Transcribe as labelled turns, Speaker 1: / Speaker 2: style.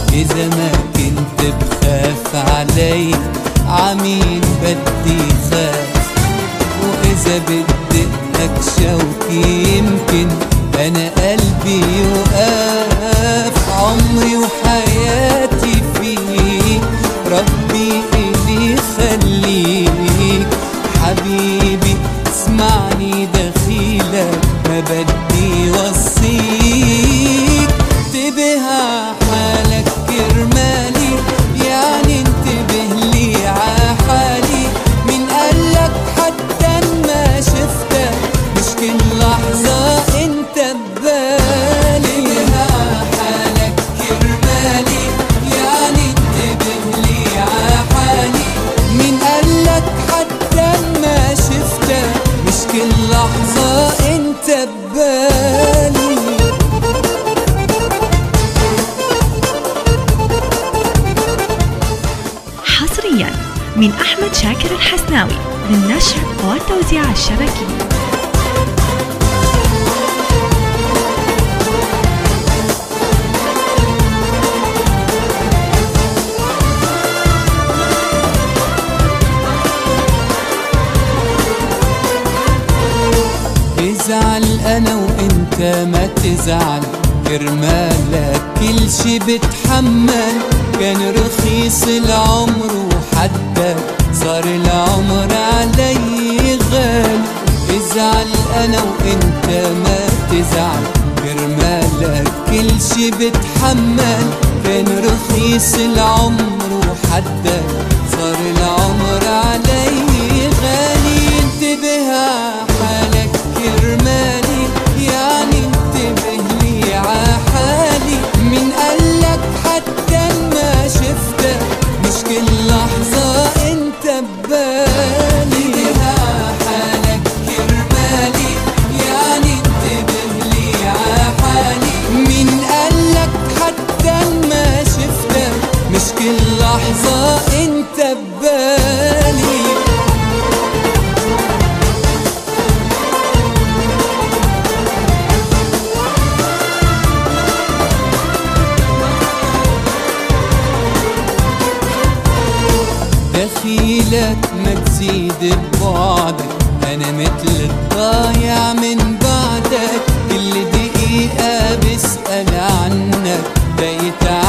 Speaker 1: إذا ما كنت بخاف علي عمين بدي خاف، وإذا بدقك شوقي يمكن أنا قلبي يوقف. عمري وحياتي فيك ربي إلي خليك، حبيبي اسمعني دخيلك ما بدي وصيك. انتبه عحالك كرمالي، يعني انتبه لي عحالي. من قالك حتى ما شفتك مش كل لحظة انت ببالي. انتبه عحالك كرمالي، يعني انتبه لي عحالي. من قالك حتى ما شفتك مش كل لحظة انت ببالي.
Speaker 2: حصريا من أحمد شاكر الحسناوي للنشر والتوزيع الشبكي.
Speaker 1: ازعل انا وانت ما تزعل، كرمالك كل شي بتحمل. كان رخيص العمر وحدك صار العمر علي غالي. ازعل انا وانت ما تزعل، كرمالك كل شي بتحمل. كان رخيص العمر وحدك صار العمر علي غالي. انتبه عحالك كرمالي، يعني انتبه لي عحالي. من قالك حتى ما شفتك مش كل لحظة انت ببالي. انتبه عحالك كرمالي، يعني انتبه لي عحالي. من قالك حتى ما شفتك مش كل لحظة انت ببالي. دخيلك ما تزيد ببعدك، أنا مثل الضايع من بعدك. كل دقيقة بسأل عنك بقيت